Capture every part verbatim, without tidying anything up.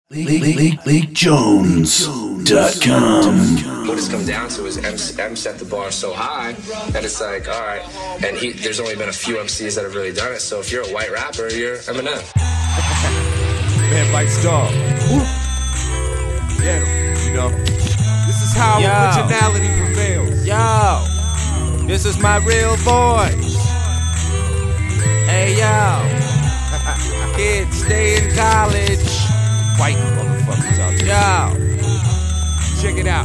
Leak Leak Jones dot com. What it's come down to is M, M set the bar so high that it's like, all right, and he, there's only been a few M Cs that have really done it. So if you're a white rapper, you're Eminem. Man bites dog. Yeah, you know. This is how Yo. originality prevails. Yo, this is my real voice. Hey yo, kids stay in college. White motherfuckers out there. Yo, Check it out.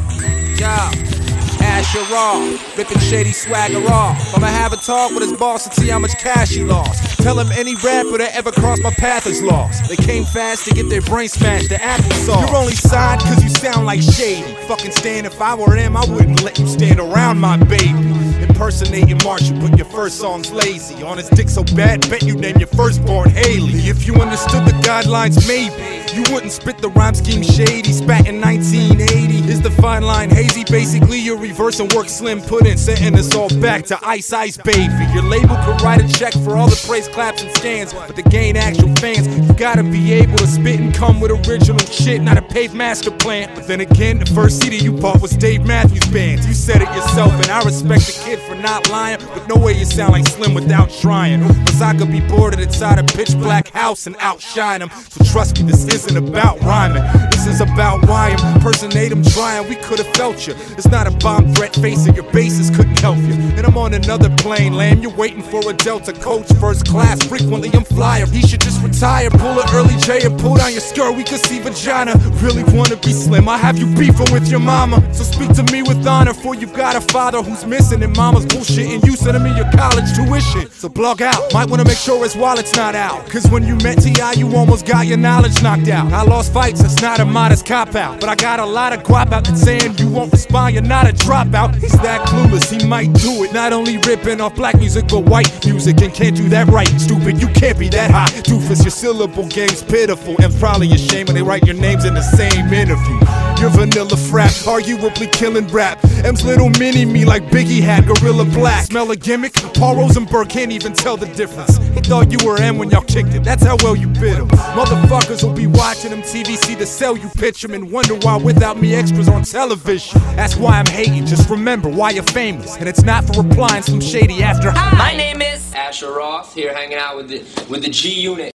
yo. Asher Raw, ripping shady swagger off. I'ma have a talk with his boss and see how much cash he lost. Tell him any rapper that ever crossed my path is lost. They came fast to get their brain smashed to applesauce. You're only signed cause you sound like shady. Fucking Stan, if I were him, I wouldn't let you stand around my baby. Impersonating Marshall, but your first song's lazy. On his dick so bad, bet you name your firstborn Haley. If you understood the guidelines, maybe you wouldn't spit the rhyme scheme shady. Spat in nineteen eighty. Is the fine line hazy? Basically, you're reversing work Slim put in, setting us all back to Ice Ice Baby. Your label could write a check for all the praise, claps, and stands, but to gain actual fans, you gotta be able to spit and come with original shit, not a paved master plan. But then again, the first C D you bought was Dave Matthews Band. You said it yourself, and I respect the kid for not lying, but no way you sound like Slim without trying. Cause I could be boarded inside a pitch black house and outshine him. So trust me, this isn't about rhyming. This is about why I'm impersonate him trying. We could've felt you. It's not a bomb threat facing your bases couldn't help you. And I'm on another plane, lamb. You're waiting for a Delta coach, first class. Frequently I'm flyer. He should just retire. Pull an early J and pull down your skirt. We could see vagina. Really wanna be Slim? I have you beefing with your mama. So speak to me with honor, for you've got a father who's missing, and mama's bullshit, and you sending me your college tuition. So blog out. Might wanna make sure his wallet's not out. Cause when you met T I, you almost got your knowledge knocked out. I lost fights, it's not a modest cop out. But I got a lot of guap out that's saying you won't respond, you're not a dropout. He's that clueless, he might do it. Not only ripping off black music, but white music, and can't do that right. Stupid, you can't be that high. Doofus, your syllable game's pitiful, and probably a shame when they write your names in the same interview. You're vanilla frap, arguably killing rap. M's little mini me like Biggie had Gorilla Black. Smell a gimmick? Paul Rosenberg can't even tell the difference. He thought you were M when y'all kicked it, that's how well you bit him. Motherfuckers will be watching them T V, see the sell you pitch him, and wonder why without me extras on television. That's why I'm hating, just remember why you're famous. And it's not for replying some shady after. My name is Asher Roth, here hanging out with the with the G Unit.